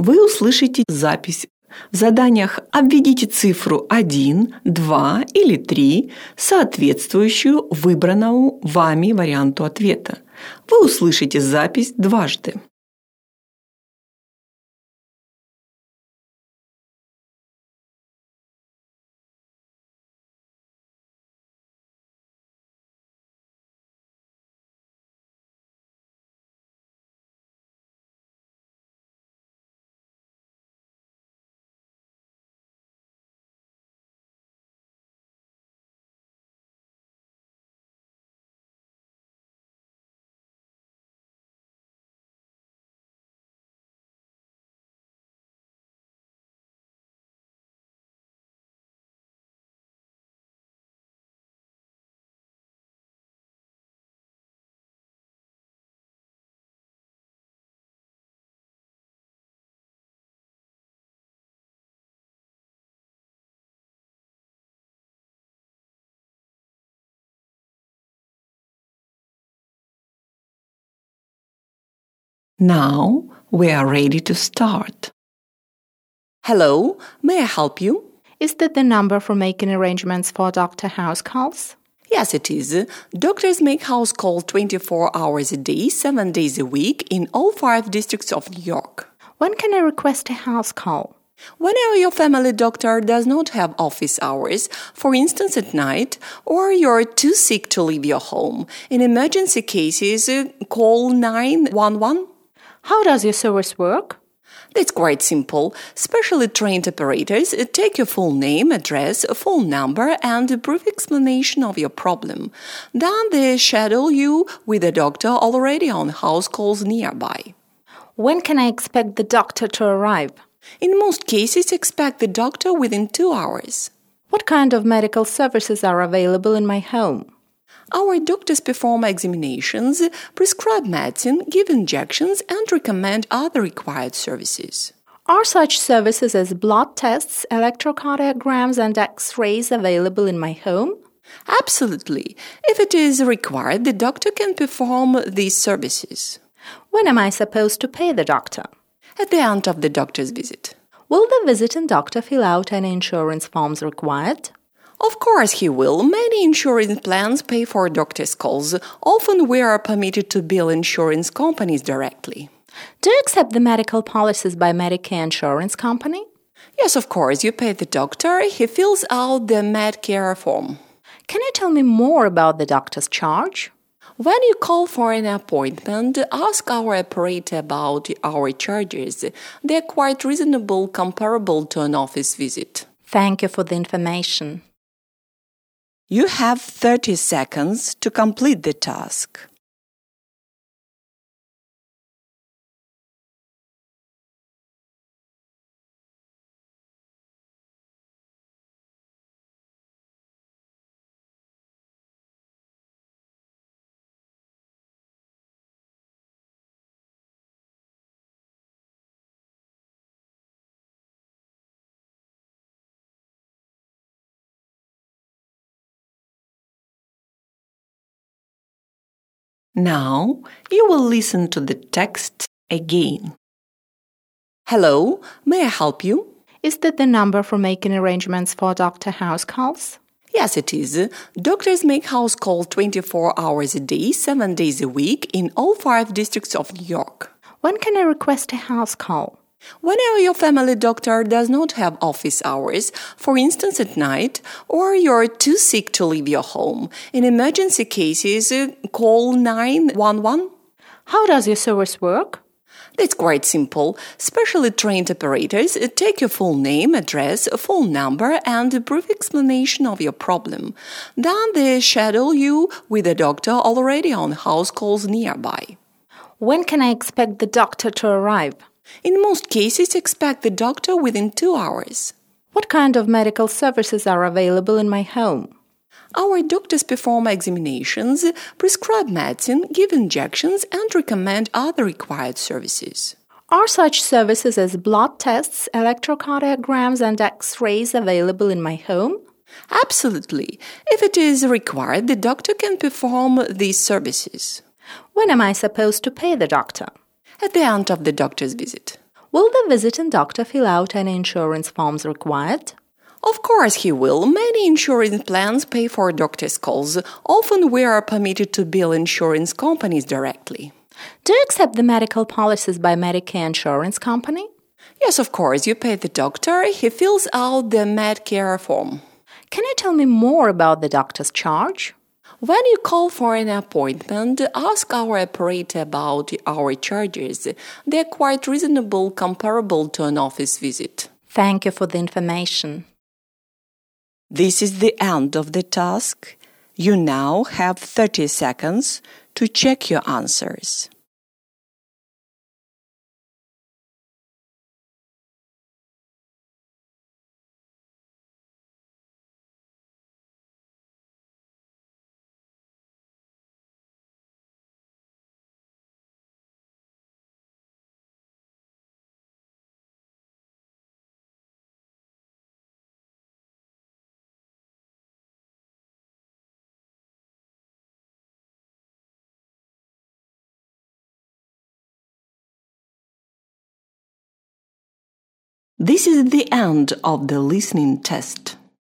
вы услышите запись. В заданиях обведите цифру 1, 2 или 3, соответствующую выбранному вами варианту ответа. Вы услышите запись дважды. Now we are ready to start. Hello, may I help you? Is that the number for making arrangements for doctor house calls? Yes, it is. Doctors make house calls 24 hours a day, 7 days a week in all 5 districts of New York. When can I request a house call? Whenever your family doctor does not have office hours, for instance at night, or you're too sick to leave your home. In emergency cases, call 911. How does your service work? That's quite simple. Specially trained operators take your full name, address, phone number, and a brief explanation of your problem. Then they schedule you with a doctor already on house calls nearby. When can I expect the doctor to arrive? In most cases, expect the doctor within 2 hours. What kind of medical services are available in my home? Our doctors perform examinations, prescribe medicine, give injections, and recommend other required services. Are such services as blood tests, electrocardiograms, and X-rays available in my home? Absolutely. If it is required, the doctor can perform these services. When am I supposed to pay the doctor? At the end of the doctor's visit. Will the visiting doctor fill out any insurance forms required? Of course he will. Many insurance plans pay for doctor's calls. Often we are permitted to bill insurance companies directly. Do you accept the medical policies by Medicare Insurance Company? Yes, of course. You pay the doctor. He fills out the Medicare form. Can you tell me more about the doctor's charge? When you call for an appointment, ask our operator about our charges. They are quite reasonable, comparable to an office visit. Thank you for the information. You have 30 seconds to complete the task. Now you will listen to the text again. Hello, may I help you? Is that the number for making arrangements for doctor house calls? Yes, it is. Doctors make house calls 24 hours a day, 7 days a week in all 5 districts of New York. When can I request a house call? Whenever your family doctor does not have office hours, for instance at night, or you're too sick to leave your home. In emergency cases, call 911. How does your service work? That's quite simple. Specially trained operators take your full name, address, phone number, and a brief explanation of your problem. Then they schedule you with a doctor already on house calls nearby. When can I expect the doctor to arrive? In most cases, expect the doctor within 2 hours. What kind of medical services are available in my home? Our doctors perform examinations, prescribe medicine, give injections, and recommend other required services. Are such services as blood tests, electrocardiograms, and X-rays available in my home? Absolutely. If it is required, the doctor can perform these services. When am I supposed to pay the doctor? At the end of the doctor's visit. Will the visiting doctor fill out any insurance forms required? Of course he will. Many insurance plans pay for doctor's calls. Often we are permitted to bill insurance companies directly. Do you accept the medical policies by Medicare insurance company? Yes, of course. You pay the doctor. He fills out the Medicare form. Can you tell me more about the doctor's charge? When you call for an appointment, ask our operator about our charges. They're quite reasonable, comparable to an office visit. Thank you for the information. This is the end of the task. You now have 30 seconds to check your answers. This is the end of the listening test.